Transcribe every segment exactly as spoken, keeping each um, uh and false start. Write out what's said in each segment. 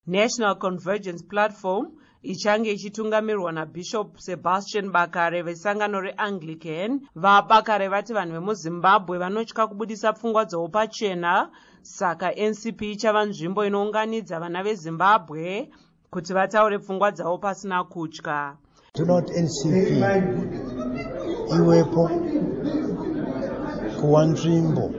National Convergence Platform ichange ichitungamirwa naBishop Sebastian Bakare vesangano reAnglican. VaBakare vati vanhu vemuZimbabwe vanotya kubudisa pfungwa dzavo pachena, saka N C P ichava nzvimbo inounganidza vana veZimbabwe kuti vataure pfungwa dzavo pasina kutya. Tinoti N C P iwepo kuwa nzvimbo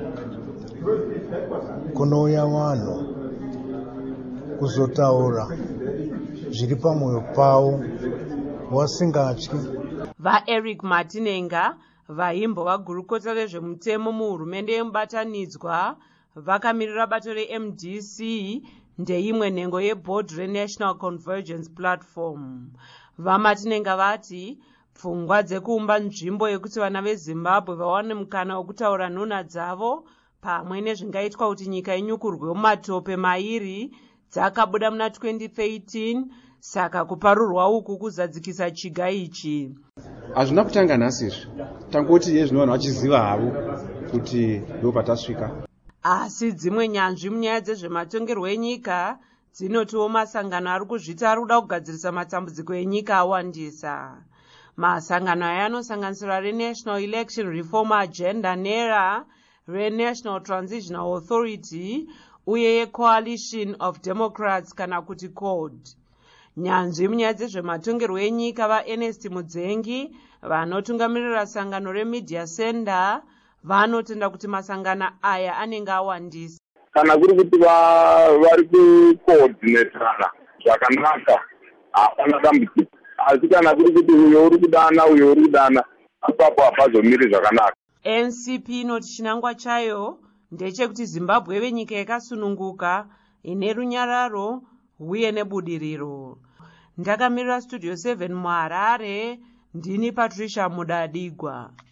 kunouya vanhu kuzotaura zviri pamwoyo pavo vasingatyi. VaEric Martinenga, vaimbova gurukota rezvemutemo muhurumende yemubatanidzwa, vakamirira bato reM D C ndeimwe nhengo yeboard reNational Convergence Platform. VaMartinenga vati pfungwa dzekuumba nzvimbo yekuti vana veZimbabwe vawane mukana wekutaura nhunha dzavo pamwe nezvingaitwa kuti nyika inyukurwe mumatope mairi dzakabuda muna twenty thirteen, saka kuparurwa uku kuzadzikisa chiga ichi. Hazvina kutanga nhasi izvi, tangoti ye zvino vanhu vachiziva havo kuti ndo patasvika. Asi dzimwe nyanzvi munyaya dzezvematongerwo enyika dzinotiwo masangano ari kuzviti ari kuda kugadzirisa matambudziko enyika awandisa. Masangano aya anosanganisira reNational Election Reform Agenda NERA, reNational Transitional Authority uye yeCoalition of Democrats kana kuti C O D. Nyanzvi munyaya dzezvematongerwo enyika vaErnest Mudzengi vanotungamirira sangano reMedia Center vanotenda kuti masangano aya anenge awandisa. Kana kuri kuti vari kucoordinatorana zvakanaka hapana dambudziko, asi kana kuri kuti uyo uri kudana uyo uri kudana apapo hapazomiri zvakanaka. N C P inoti chinangwa chayo ndechekuti Zimbabwe ive nyika yakasununguka ine runyararo uye nebudiriro. Ndakamirira Studio seven muHarare, ndini Patricia Mudadigwa.